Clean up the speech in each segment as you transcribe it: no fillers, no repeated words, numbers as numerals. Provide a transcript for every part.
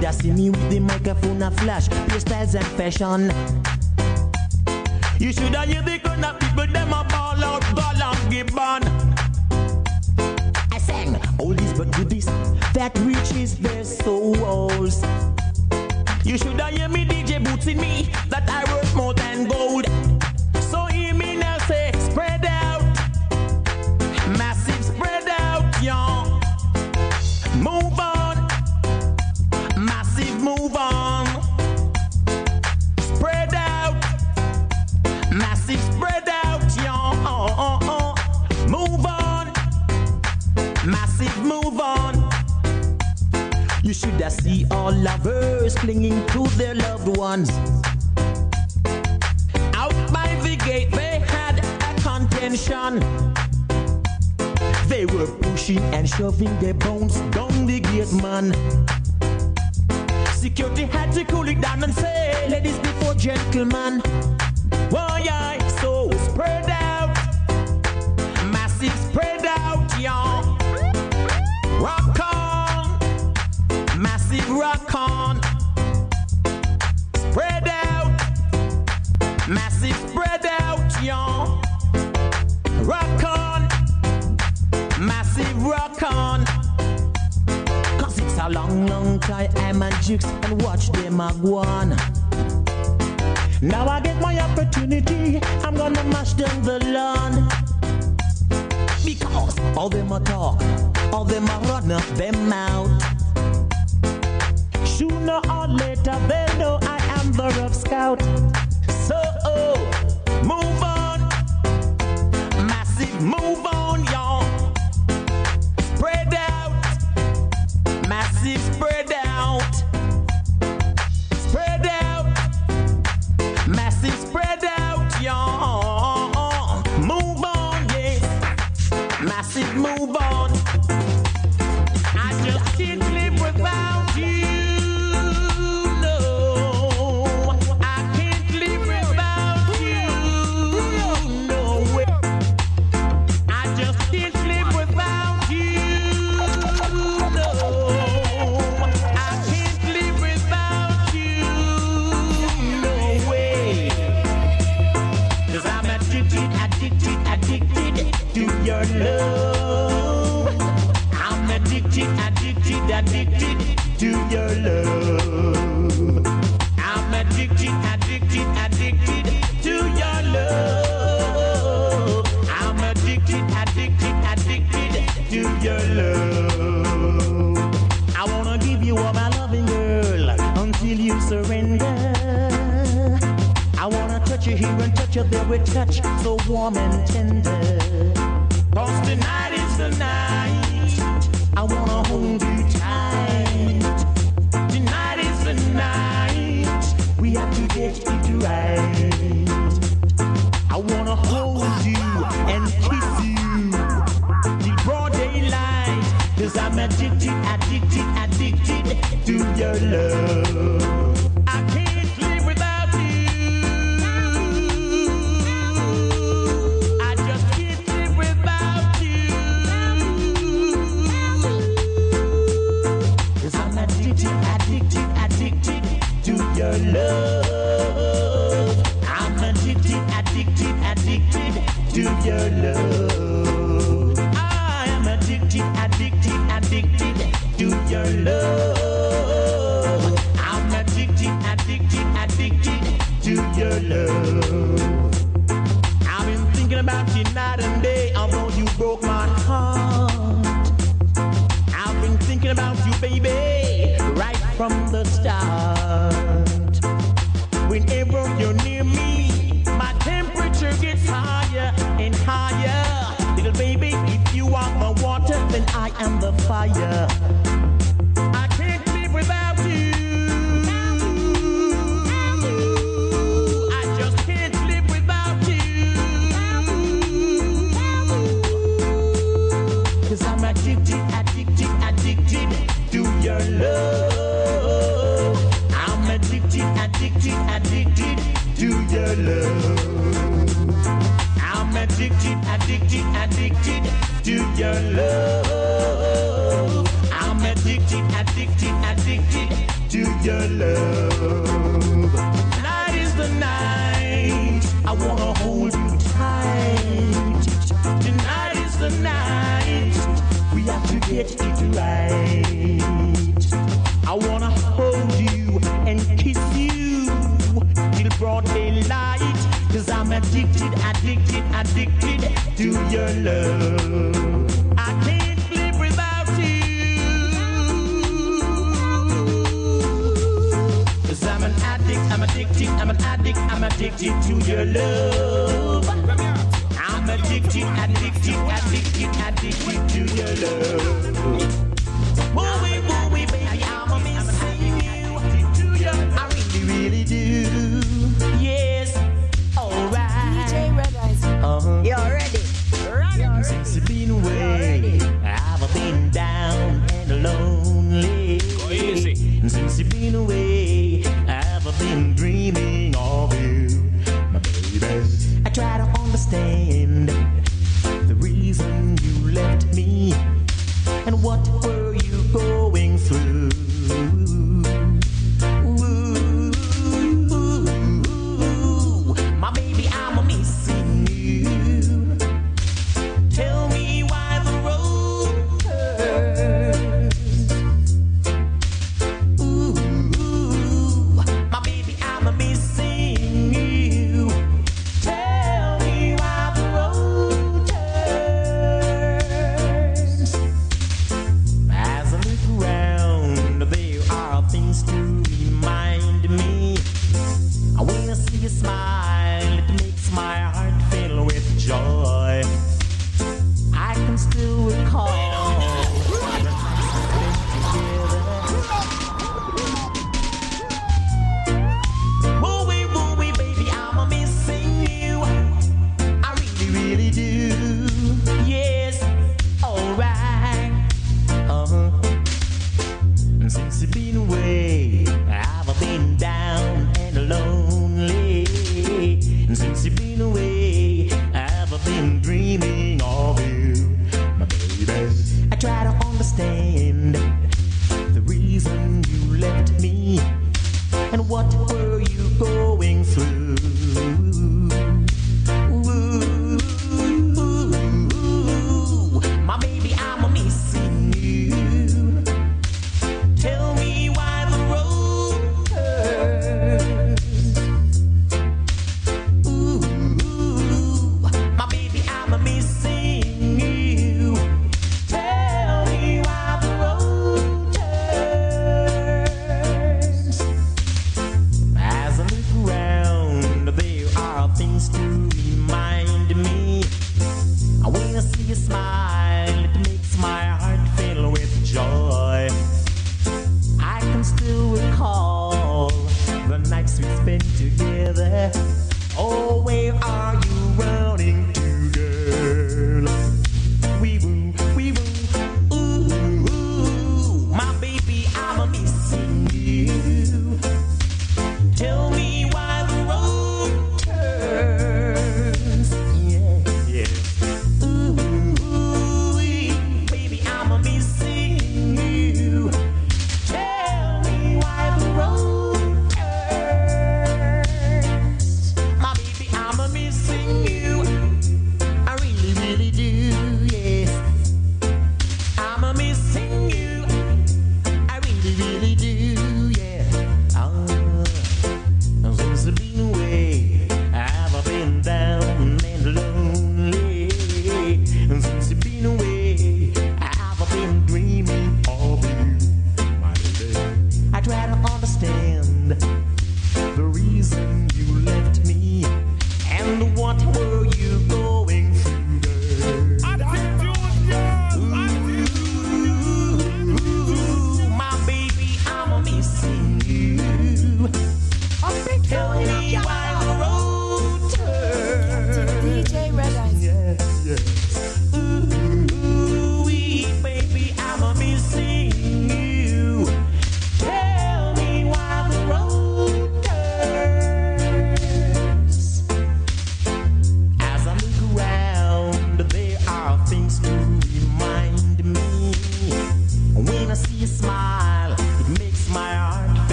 shoulda see me with the microphone a flash, hairstyles and fashion. You shoulda hear the kind of people them a ball out, ball and Gibbon. I sang oldies but goodies that reaches their souls. You shoulda hear me DJ Boots in me that I worth more than gold. So hear me now say spread out, massive spread out, y'all. Move on, massive move on. Spread out, massive spread out, y'all. Move on, massive move on. You should have see all lovers clinging to their loved ones. Out by the gate they had a contention. They were pushing and shoving their bones down the gate, man. Security had to cool it down and say, ladies before gentlemen. Why I so spread out, massive spread out, y'all. Rock on, massive rock on. Spread out, massive spread out, y'all. Rock on, massive rock on. Cause it's a long, long time I'm and Jukes and watch them a go on. Now I get my opportunity, I'm gonna mash down the lawn. Because all them a talk, all them a run up them mouth. Sooner or later they know I am the rough scout. So move on, massive move on, y'all. Spread out, massive spread out. Spread out, massive spread out, y'all. Move on, yes, massive move on. I just can't live without you. No, I can't live without you. No way. I just can't live without you. No, I can't live without you. No way. 'Cause I'm addicted, addicted, addicted to your love. I'm addicted, addicted, addicted to your love. I'm addicted, addicted, addicted to your love. I'm addicted, addicted, addicted to your love. I wanna give you all my loving, girl, until you surrender. I wanna touch you here and touch you there with touch so warm and tender. 'Cause tonight is the night I wanna hold you tight. Tonight is the night we have to get it right. I wanna hold you and kiss you the broad daylight. 'Cause I'm addicted, addicted, addicted to your love. I can't live without you. I just can't live without you. 'Cause I'm addicted, addicted, addicted to your love. I'm addicted, addicted, addicted to your love. I am addicted, addicted, addicted to your love. I'm addicted, addicted, addicted to your love. I've been thinking about you night and day, although you broke my heart. I've been thinking about you, baby, right from the start. Whenever you're near me, my temperature gets higher and higher. Little baby, if you are the water, then I am the fire. I can't live without you. I just can't live without you. 'Cause I'm addicted, addicted, addicted to your love. I'm addicted, addicted, addicted to your love. I'm addicted, addicted, addicted to your love. I'm addicted, addicted, addicted to your love. Tonight is the night. I wanna hold you tight. Tonight is the night. We have to get it right. I wanna hold you and kiss you till broad daylight. 'Cause I'm addicted, addicted, addicted to your love. I can't live without you. 'Cause I'm an addict, I'm addicted, I'm an addict, I'm addicted to your love. I'm addicted, addicted, addicted, addicted to your love. Wooey, wooey, baby, I'm missing you. I really, really do. Yes, alright. DJ Red Eyes. You're ready. Since you've been away, I've been down and lonely. Go easy. Since you've been away, I've been dreaming of you, my baby. I try to understand the reason you left me and what were you going through. Ooh, my baby, I'm missing you. Tell me why the road turns. Ooh, my baby, I'm missing you. Tell me why the road turns. As I look around, there are things to remind me. I wanna see you smile, it makes my heart fill with joy. I can still recall the nights we spent together. Wooey, wooey, baby, I'm missing you. I really, really do. Yes, alright. And since you've been away, I've been down and lonely. And since you've been away, I've been dreaming of you, my baby. I try to understand the reason you left me and what were you going through. Ooh, my baby, I'm missing you. Tell me why the road turns. Ooh, my baby, I'm missing you. Tell me why the road turns. As I look around, there are things to remind me. I wanna see you smile, it makes my heart fill with joy. I can still recall the nights we spent together. Oh, where are you running to, girl? Wee woo, wee woo. Ooh, my baby, I'm missing you. Tell me why the road turns. Yeah, yeah. Ooh,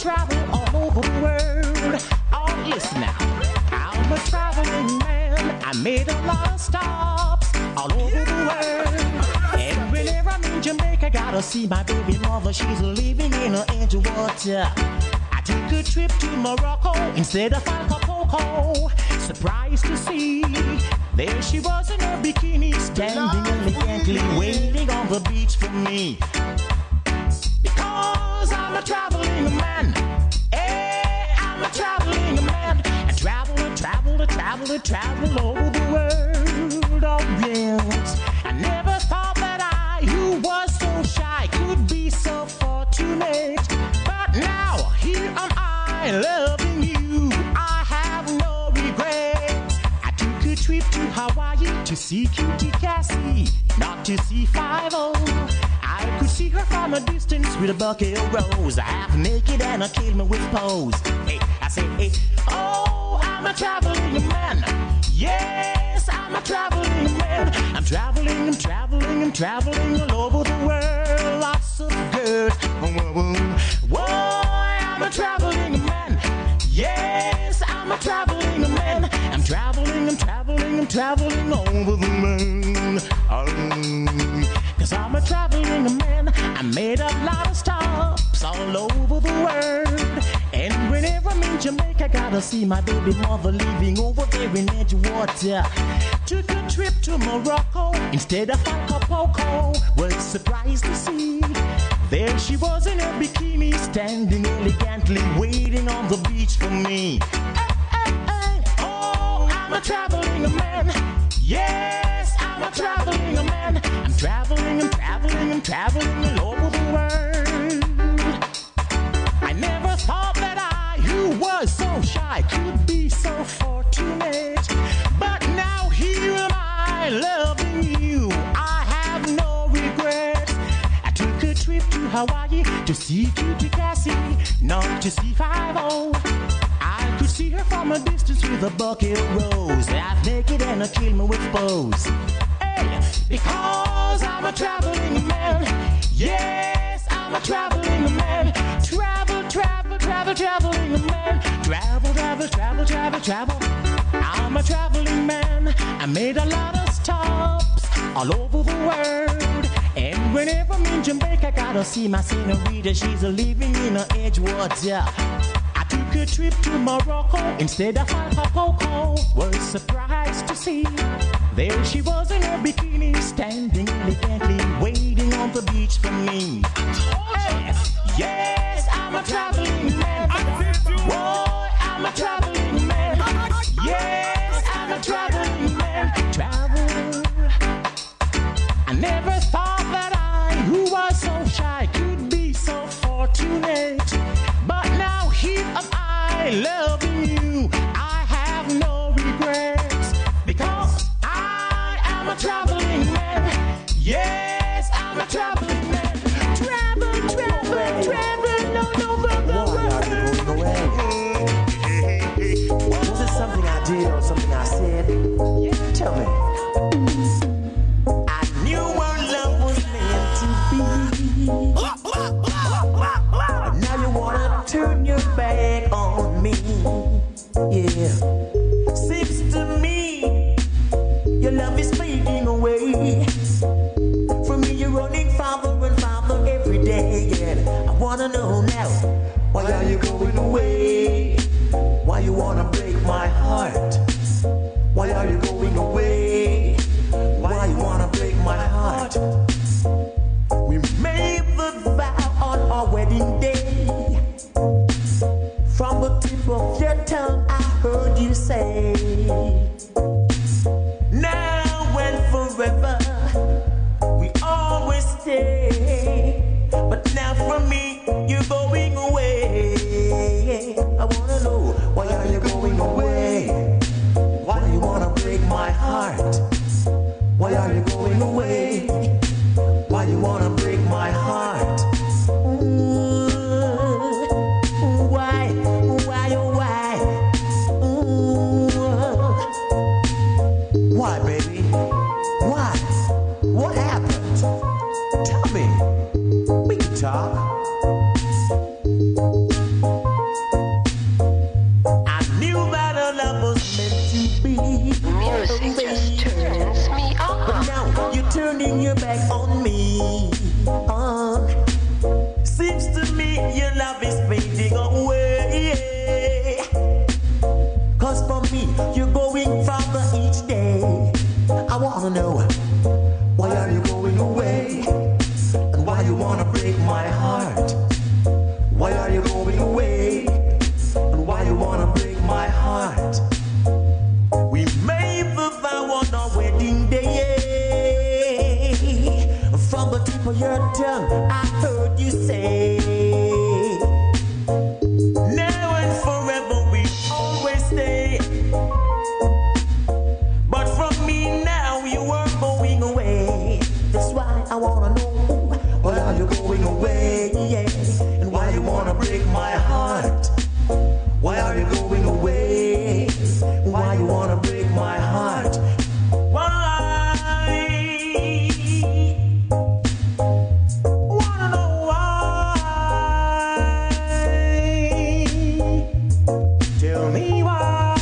travel all over the world. Oh, listen now. I'm a traveling man. I made a lot of stops all over the world. And whenever I'm in Jamaica, gotta see my baby mother. She's living in her Edgewater. I took a trip to Morocco instead of Acapulco. Surprised to see there she was in her bikini, standing elegantly, waiting on the beach for me. Because I'm a traveling man. Hey, I'm a traveling man. I travel over the world. Oh, yes. I never thought that I, who was so shy, could be so fortunate. But now, here am I, loving you. I have no regrets. I took a trip to Hawaii to see Cutie Cassie, not to see 5-0. I could see her from a distance with a bucket of rose, half naked and I killed me with pose. Hey, I say, hey, oh, I'm a traveling man. Yes, I'm a traveling man. I'm traveling all over the world. Lots of girls. Whoa, I'm a traveling man. Yes, I'm a traveling man. I'm traveling all over the world. Cause I'm a traveling man. I made a lot of stops all over the world. And whenever I'm in Jamaica, gotta see my baby mother living over there in Edgewater. Took a trip to Morocco instead of Acapulco. Was surprised to see there she was in her bikini, standing elegantly, waiting on the beach for me. Oh, I'm a traveling man. Yes, I'm a traveling man. I'm traveling all over the world. I never thought that I, who was so shy, could be so fortunate. But now here am I, loving you. I have no regrets. I took a trip to Hawaii to see Cutie Cassie, not to see 5-0. I could see her from a distance with a bucket of rose, half naked and a kill me with pose. Hey, because I'm a traveling man. Yes, I'm a traveling man. Traveling man. Travel. I'm a traveling man. I made a lot of stops all over the world. And whenever I'm in Jamaica, gotta see my senorita. She's living in her Edgewater. I took a trip to Morocco instead of Acapulco. Was surprised to see there she was in her bikini, standing elegantly, waiting on the beach for me. Hey, yes, I'm a traveling man. Boy, I'm a traveling man. Yes, I'm a traveling man. Travel. I never thought that I, who was so shy, could be so fortunate. But now here am I, loving you. I have no regrets. Because I am a traveling man. Yes, I'm a traveling man. Travel all over the world. Was it something I did or something I said? Yeah, tell me. I knew our love was meant to be. Now you wanna turn your back on me. Yeah. Seems to me your love is fading away. From me you're running farther and farther every day. Yeah. I wanna know now, why are you going away? Why you wanna break my heart? Why are you going away? Why you wanna break my heart? We made the vow on our wedding day. From the tip of your tongue I heard you say, now and forever we always stay. But now from me you're going away. I wanna know, why are you going away? Why do you wanna break my heart? Why are you going away? Why you wanna break my heart? Why? Why, baby? Why? What happened? Tell me. We can talk. my heart? Why are you going away? And why you wanna break my heart? We made the vow on our wedding day. From the tip of your tongue, I heard you say, now and forever we always stay. But from me now you are going away. That's why I wanna know, why are you going away? Yeah. And why you wanna break my heart? Why are you going away? Why you wanna break my heart? Why? Wanna know why? Tell me why.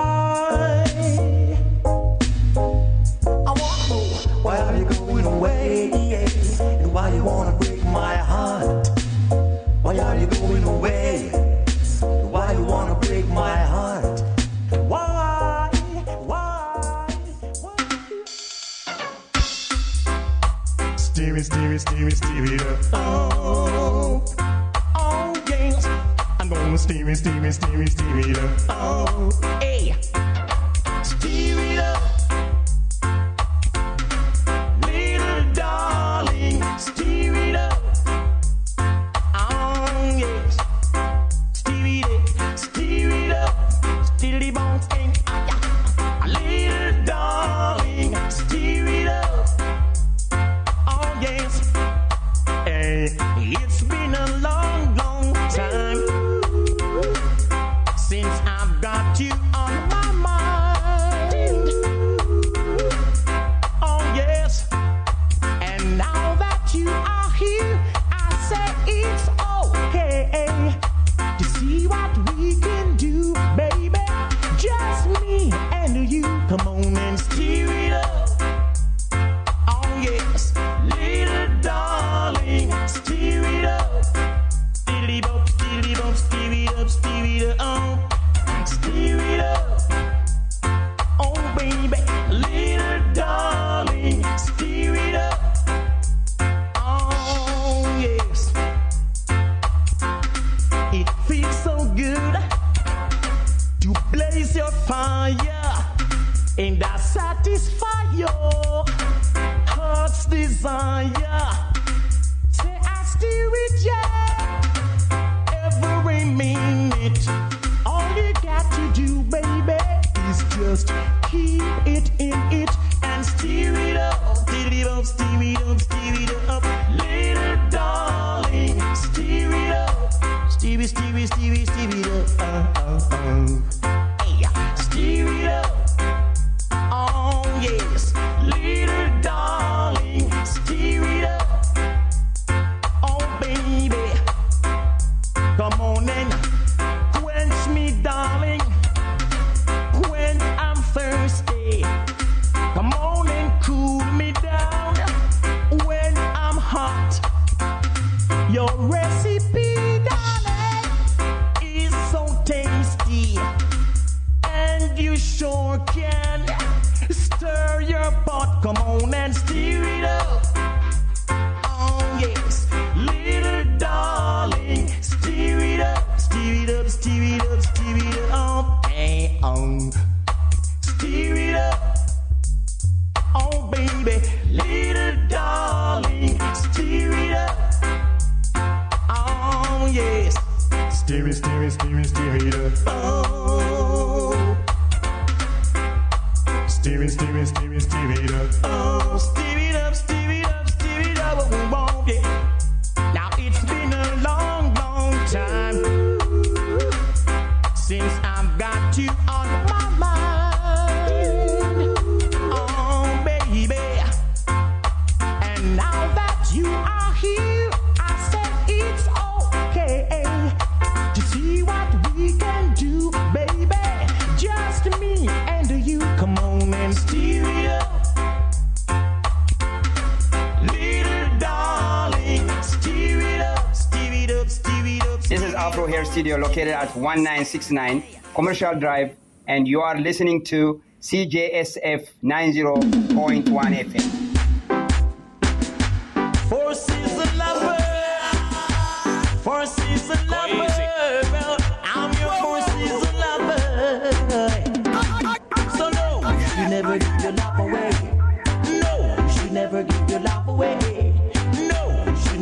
I wanna know, why are you going away? Yeah. And why you wanna break my heart? Why are you going away? Why you wanna break my heart? Why? Stevie up. Oh, yes. I'm gonna Stevie up. Oh, hey. Stevie up. Little darling, Stevie up. Oh, yes. Stevie up. Steely bones, little darling, Stevie up. Oh yes, hey, it's been a long, long time since I've got you on my mind. Oh yes, and now that you are here, I say it's okay to see what we can do, baby. Just me and you. Come on and steer it up. Oh yes, little darling, steer it up. Steely bop, steer it up, steer it up. Steer it up. Oh baby, little darling, steer it up. Oh yes, it feels so good to blaze your fire and I satisfy your heart's desire. Say I steer it, yeah, every minute. All you got to do, baby, is just keep it in it and steer it up. Steer it up, steer it up, steer it up. Little darling, steer it up. Steer it up. Hey, steer it up. Oh yes, little darling, steer it up. Oh baby, come on and quench me, darling, when I'm thirsty. Come on and cool me down when I'm hot. Your recipe, darling, is so tasty, and you sure can stir your pot. Come on and steer it up. Oh yes, little darling, steer it up, steer it up, steer it up, steer it up. Hey, steer it up. Oh baby, little darling, steer it up. Oh yes, steer it up. Oh, steer it up. Oh, steer it up. Oh, yeah. Now it's been a long, long time since I've got you on my mind. Oh, baby. And now that you are here, I say it's okay to see what we can do, baby. Just me and you. Come on and steer it up. Little darling, steer it up, steer it up, steer it up. This is Afro Hair Studio located at 1969 Commercial Drive, and you are listening to CJSF 90.1 FM. Force is a lover.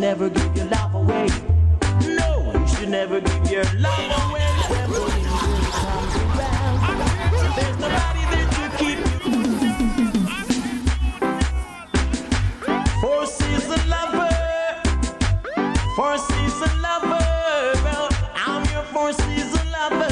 never give your love away. No, you should never give your love away. When the winter comes around, there's nobody there to keep you. Four-season lover, four-season lover. Well, I'm your four-season lover.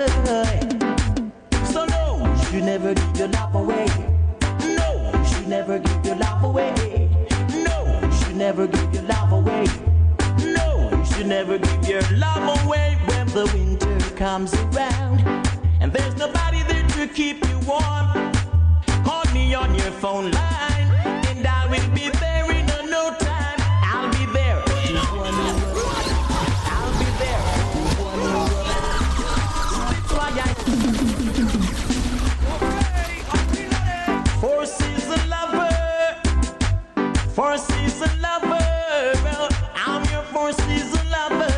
So no, you should never give your love away. No, you should never give your love away. No, you should never give your love away. No, you should never give your love away when the winter comes around and there's nobody there to keep you warm. Call me on your phone line and I will be there in no time. I'll be there to warm you up. I'll be there to warm you up. That's why four-season lover, four-season lover. Well, I'm your four-season lover.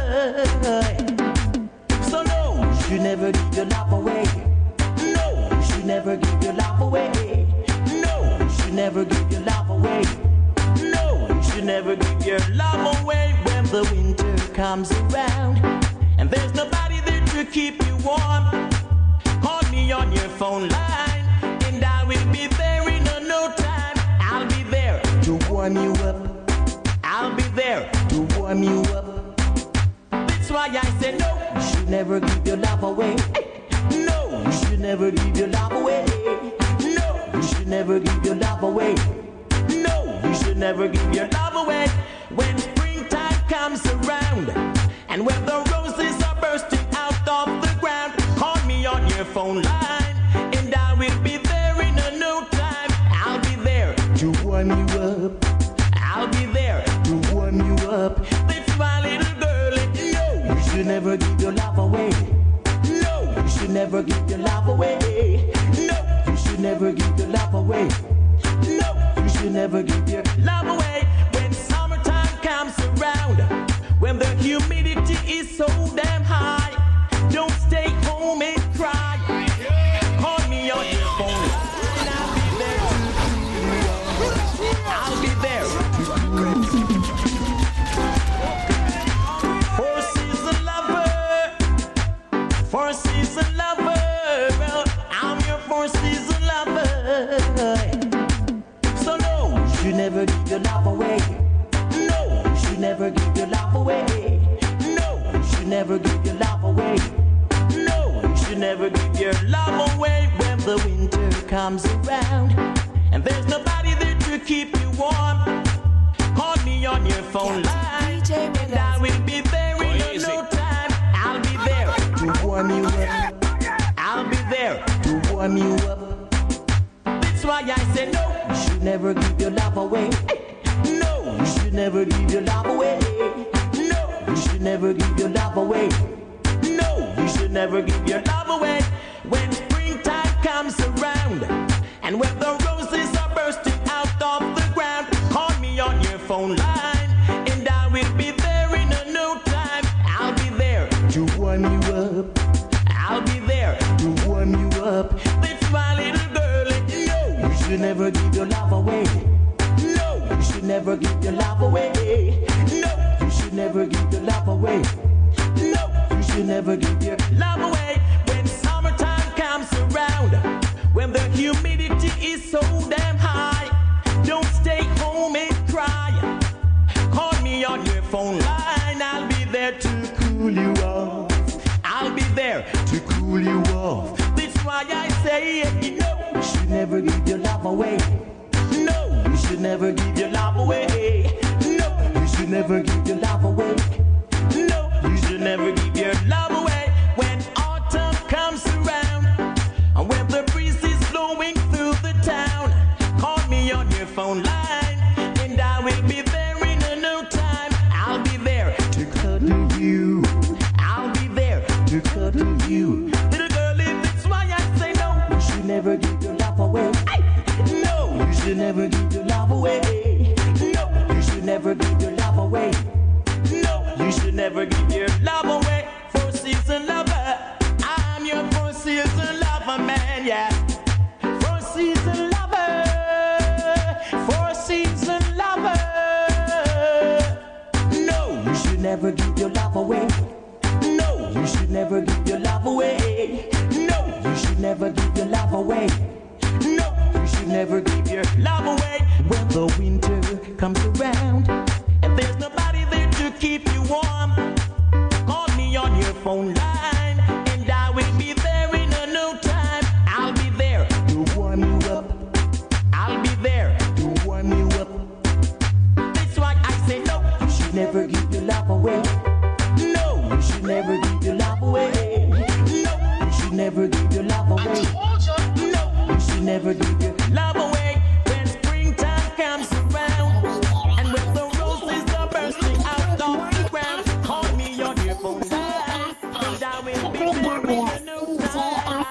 So no, you should never give your love away. No, you should never give your love away. No, you should never give your love away. No, you should never give your love away when the winter comes around and there's nobody there to keep you warm. Call me on your phone line and I will be there in no time. I'll be there to warm you up. I'll be there to warm you up. That's why I said no, you should never give your love away. No, you should never give your love away. No, you should never give your love away. No, you should never give your love away. When springtime comes around and when the roses are bursting out of the ground, call me on your phone line and I will be there in no time. I'll be there to warm you up. I'll be there to warm you up. That's my little girl. No, you should never give your love away. No, you should never give your love away. No, you should never give your love away. No, you should never give your love away. When summertime comes around, when the humidity is so damn high, don't stay home and cry. Call me on your phone and I'll be there to do you. I'll be there. Four-season lover, four-season lover. Well, I'm your four-season lover. So no, you should never give your love away. No, you should never give your love away. No, you should never give your love away. No, you should never give your love away when the winter comes around and there's nobody there to keep you warm. Call me on your phone line and I will be there in no time. I'll be there to warm you up. I'll be there to warm you up. That's why I said no, you should never give your love away. No, you should never give your love away. No, you should never give your love away. No, you should never give your love away. When springtime comes around and when the roses are bursting out of the ground, call me on your phone line and I will be there in no time. I'll be there to warm you up. I'll be there to warm you up. That's my little girl. No, you should never give your love away. No, you should never give your love away. No, you should never give your love away. No, you should never give your love away. When summertime comes around, when the humidity is so damn high, don't stay home and cry. Call me on your phone line, I'll be there to cool you off. I'll be there to cool you off. That's why I say it, you know, you should never give your love away. No, you should never give your love away. No, you should never give your love away. No, you should never give your love away. When autumn comes around and when the breeze is blowing through the town, call me on your phone line and I will be there in no time. I'll be there to cuddle you. I'll be there to cuddle you. Little girlie, that's why I say no, you should never give your love away. No, you should never give your love away. No, you should never give your love away. No, you should never give your love away. Four-season lover, I'm your four-season lover, man, yeah. Four-season lover, four-season lover. No, you should never give your love away. No, you should never give your love away. No, you should never give your love away. No, you should never give your love away. When the winter comes around and there's nobody there to keep you warm, call me on your phone line and I will be there in no time. I'll be there to warm you up. I'll be there to warm you up. That's why I say no, you should never give your love away. No, you should never give your love away. No, you should never give your love away. No, you should never give your love away. When springtime comes around and when the roses are bursting out of the ground, call me on your phone line and I will be there in no time.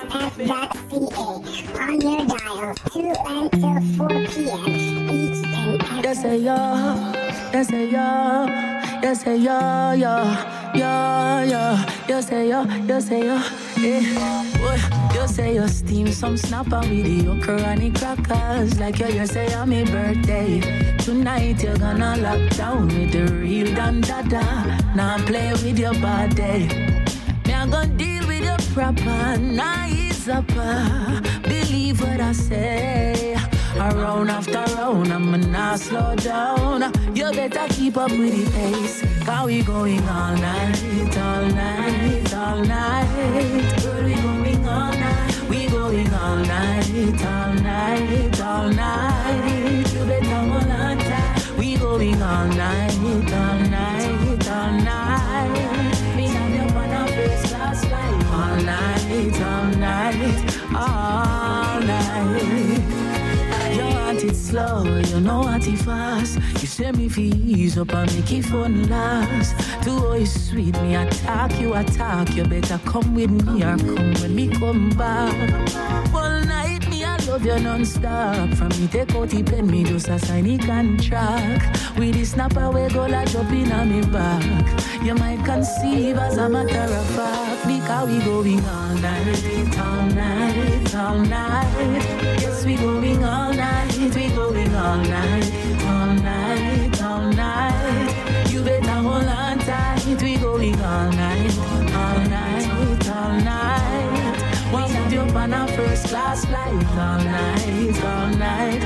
On your dial 2 until 4 p.m. each and every You say yo, you say yo, you say yo, yo, yo, yo. You say yo, you say yo, boy. You say you steam some snapper with the okra and the crackers. Like you say on my birthday. Tonight you're gonna lock down with the real Dan Dada. Now play with your body. Me I'm gonna deal with your proper, nice upper. Believe what I say. Round after round, I'm not slow down. You better keep up with the pace. Cause we going all night, all night, all night. Girl, we going all night. We going all night, all night, all night. You better hold on tight. We going all night, all night, all night. Me and you on a first class flight. All night, all night, all night. You want it slow, you know want it fast. You say me fi ease up and make it fun last. To always sweet me attack. You better come with me or come when me come back. All night me I love you non-stop. From me take out the pen, me just a sign the contract. With the snapper we go like jump in on me back. You might conceive as a matter of fact. Because we going all night, all night, all night. Yes, we going all night, we going all night, all night, all night. You better hold on tight, we going all night, all night, all night. Want to jump on a first class flight all night, all night,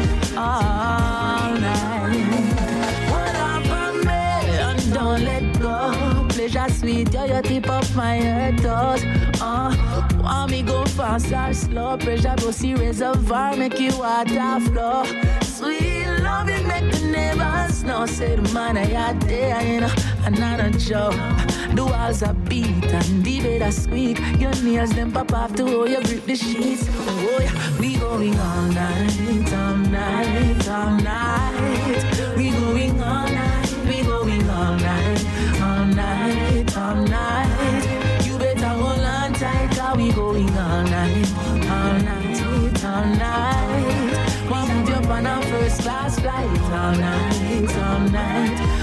all night. Hold on for me and don't let go. Pleasure sweet, you tip up my head thought. Want me go fast or slow? Pressure go see reservoir, make you water flow. Sweet love it make the neighbors know. Say the man I had there, you know, and not a joke. The walls are beat and the bed are squeak. Your nails them pop off to how you grip the sheets. Oh yeah, we going all night, all night, all night. We going all night, we going all night, all night, all night. You better hold on tight, cause we going all night, all night, all night. Want to jump on our first class flight all night, all night.